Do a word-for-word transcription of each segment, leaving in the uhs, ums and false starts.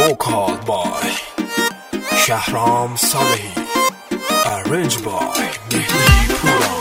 Vocaled by Shahram Salehi, arranged by Mehdi Pura.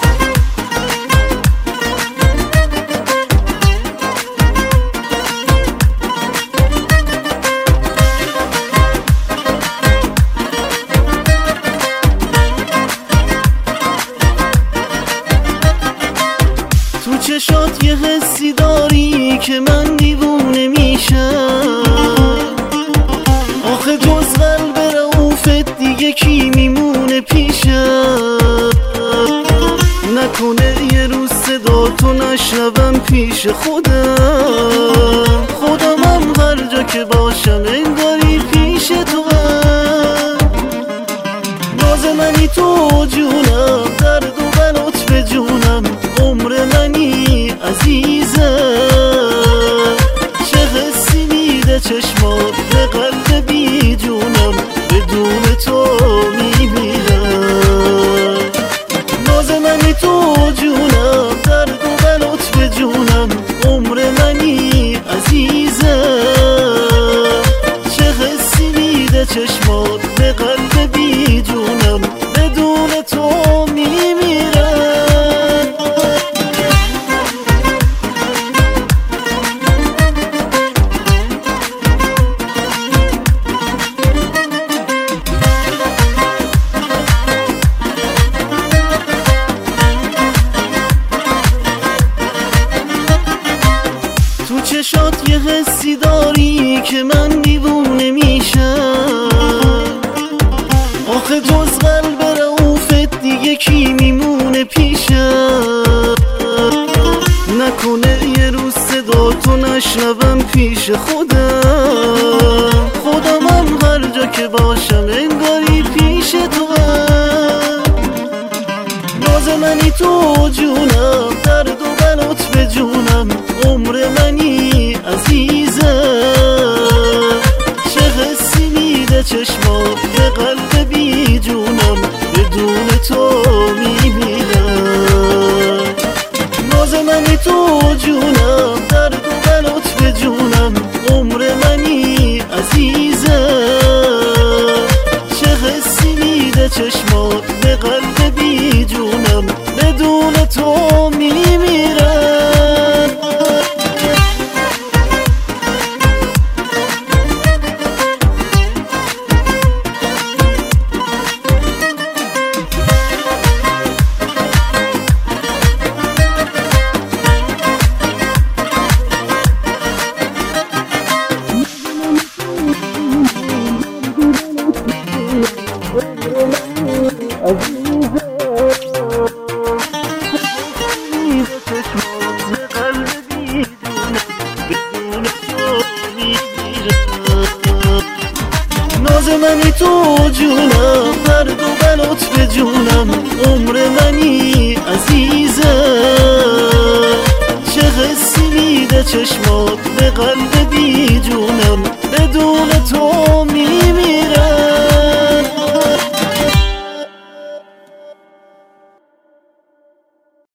تو چشات یه حسی داری که من دیوونه میشم، آخه جز قلب رؤوفت دیگه کی میمونه پیشم؟ نکنه یه روز صدا تو نشنوم پیش خودم، خودمم هر جا که باشم انگاری پیش تو هم. ناز منی تو جونم، درد و بلات به جونم، عمر منی عزیزم. چه حسی میده چشمات به قلب بی جونم، بدون تو میمیرم. ناز منی تو جونم، درد و بلات به جونم، عمر منی عزیزم. چه حسی میده چشمات به قلب بی جونم، بدون تو میمیرم. تو چشات یه حسی داری که من دیوونه میشم، آخه جز قلب رؤوفت دیگه کی میمونه پیشم؟ نکنه یه روز صدا تو نشنوم پیش خودم، خودمم هر جا که باشم انگاری پیش تو هم. ناز منی تو جونم، درد و بلات به جونم، عمر منی عزیزم. چه حسی میده چشمات به قلب بی جونم، بدون تو میمیرم. ناز منی تو جونم، درد و بلات به جونم، عمر منی عزیزم. چه حسی میده چشمات به قلب بی جونم، بدون تو میمیرم. ناز منی تو جونم، درد و بلات به جونم، عمر منی عزیزم. چه حسی میده چشمات به قلب بی جونم،